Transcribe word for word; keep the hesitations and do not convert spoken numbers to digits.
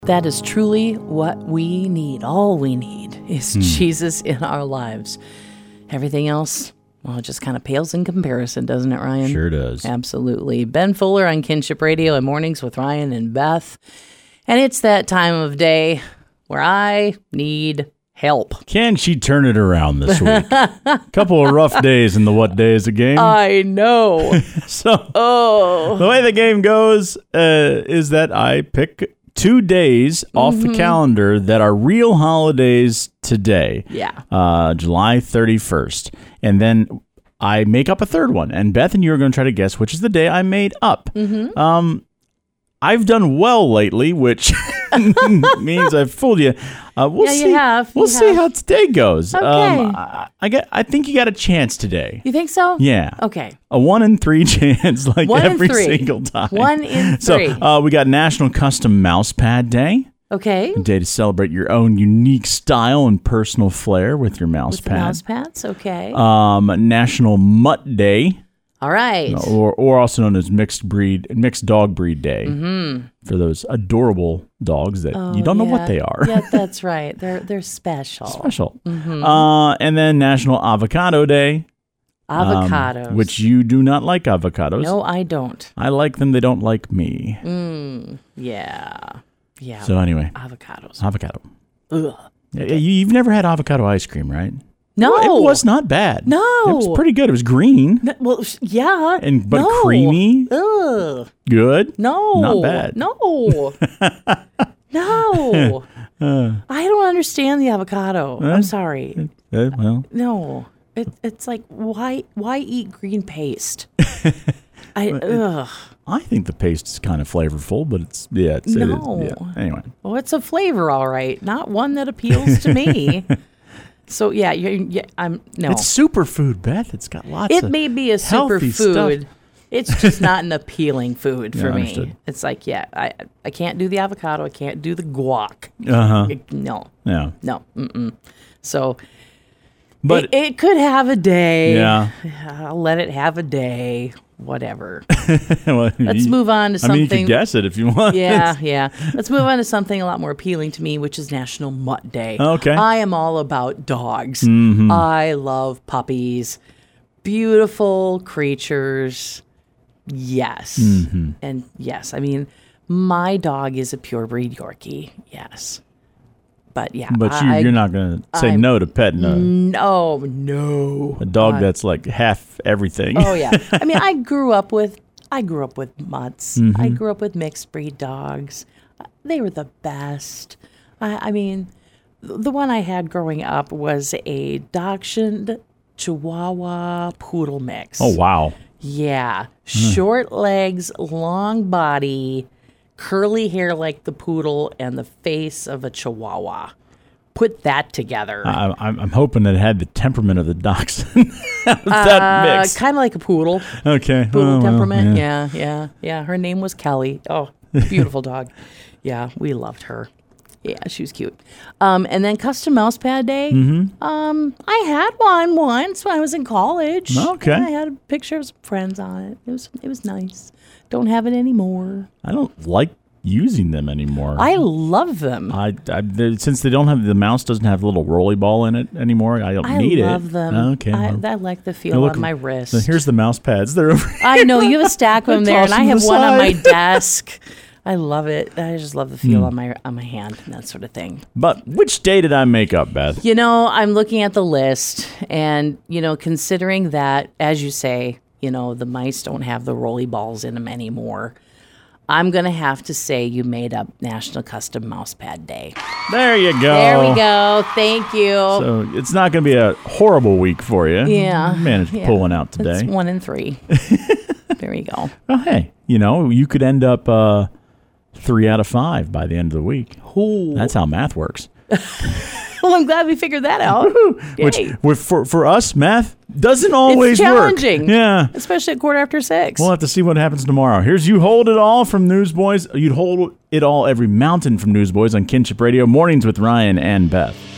That is truly what we need. All we need is Hmm. Jesus in our lives. Everything else, well, it just kind of pales in comparison, doesn't it, Ryan? Sure does. Absolutely. Ben Fuller on Kinship Radio and Mornings with Ryan and Beth. And it's that time of day where I need help. Can she turn it around this week? Couple of rough days in the What Day Is a Game. I know. so Oh. the way the game goes uh, is that I pick two days off Mm-hmm. the calendar that are real holidays today. Yeah. Uh, July thirty-first. And then I make up a third one. And Beth and you are going to try to guess which is the day I made up. Mm-hmm. Um, I've done well lately, which means I've fooled you. Uh, we'll Yeah, you see. have. We'll You see have. how today goes. Okay. Um, I, I get. I think you got a chance today. You think so? Yeah. Okay. A one in three chance, like One in every three. single time. One in So three. uh, we got National Custom Mouse Pad Day. Okay. A day to celebrate your own unique style and personal flair with your mouse With the pad. mouse pads. Okay. Um, National Mutt Day, All right. or or also known as Mixed Breed, Mixed Dog Breed Day, mm-hmm. for those adorable dogs that Oh, you don't know yeah. what they are. Yeah, that's right. They're they're special. Special. Uh, and then National Avocado Day, um, Avocados. which you do not like avocados. No, I don't. I like them. They don't like me. Mm, yeah. Yeah. So anyway, Avocados. avocado. Ugh. Yeah, you, you've never had avocado ice cream, right? No. It was not bad. No. It was pretty good. It was green No, well, sh- yeah. and but No. creamy. Ugh. Good. No. Not bad. No. No. I don't understand the avocado. I'm sorry. Uh, well, No. It, it's like, why why eat green paste? I ugh. I think the paste is kind of flavorful, but it's yeah. It's, it is, No. yeah. Anyway, Well, it's a flavor, all right. Not one that appeals to me. So yeah, you're, yeah, I'm no. it's superfood, Beth. It's got lots. It of may be a healthy superfood. stuff. It's just not an appealing food for Yeah, me. understood. It's like, yeah, I I can't do the avocado. I can't do the guac. Uh huh. It- no, Yeah, no. Mm-mm. So, but it, it could have a day. yeah. I'll let it have a day. Whatever. Well, Let's you- move on to I something. mean, you can guess it if you want. Yeah, yeah. Let's move on to something a lot more appealing to me, which is National Mutt Day. Okay. I am all about dogs. Mm-hmm. I love puppies. Beautiful creatures. Yes. Mm-hmm. And yes, I mean, my dog is a pure breed Yorkie. Yes. But yeah. But you, I, you're not going to say I'm- no to petting a, No, no. a dog I- that's like half everything. Oh yeah. I mean, I grew up with I grew up with mutts. I grew up with mixed breed dogs. Uh, They were the best. I, I mean, th- the one I had growing up was a Dachshund Chihuahua Poodle mix. Oh wow. Yeah, short legs, long body, curly hair like the poodle, and the face of a Chihuahua. Put that together. I, I'm, I'm hoping that it had the temperament of the dachshund. that Uh, mix. kind of like a poodle. Okay. Poodle Oh, well, temperament. yeah. Yeah. yeah, yeah, Her name was Kelly. Oh, beautiful dog. Yeah, we loved her. Yeah, she was cute. Um, and then Custom Mouse Pad Day. Mm-hmm. Um, I had one once when I was in college. Okay. I had a picture of some friends on it. It was it was nice. Don't have it anymore. I don't like using them anymore. I love them. I, I they- since they don't have the mouse doesn't have a little rolly ball in it anymore. I don't I need it. love them. Okay. I, well, I like the now feel look, on my wrist. so here's the mouse pads. They're over. I know you have a stack of them there, and Toss I them to have the one on my side. desk. I love it. I just love the feel Hmm. on my on my hand and that sort of thing. But which day did I make up, Beth? You know, I'm looking at the list, and you know, considering that, as you say, you know, the mice don't have the rolly balls in them anymore. I'm gonna have to say you made up National Custom Mouse Pad Day. There you go. There we go. Thank you. So it's not going to be a horrible week for you. Yeah, You managed to yeah. pull one out today. It's one in three. There you go. Well, hey, you know, you could end up uh, three out of five by the end of the week. Ooh. That's how math works. Well, I'm glad we figured that out. Which, Yay. with, for for us, math doesn't always It's challenging. work. Yeah. Especially at quarter after six. We'll have to see what happens tomorrow. Here's You Hold It All from Newsboys. You'd hold it all every mountain from Newsboys on Kinship Radio. Mornings with Ryan and Beth.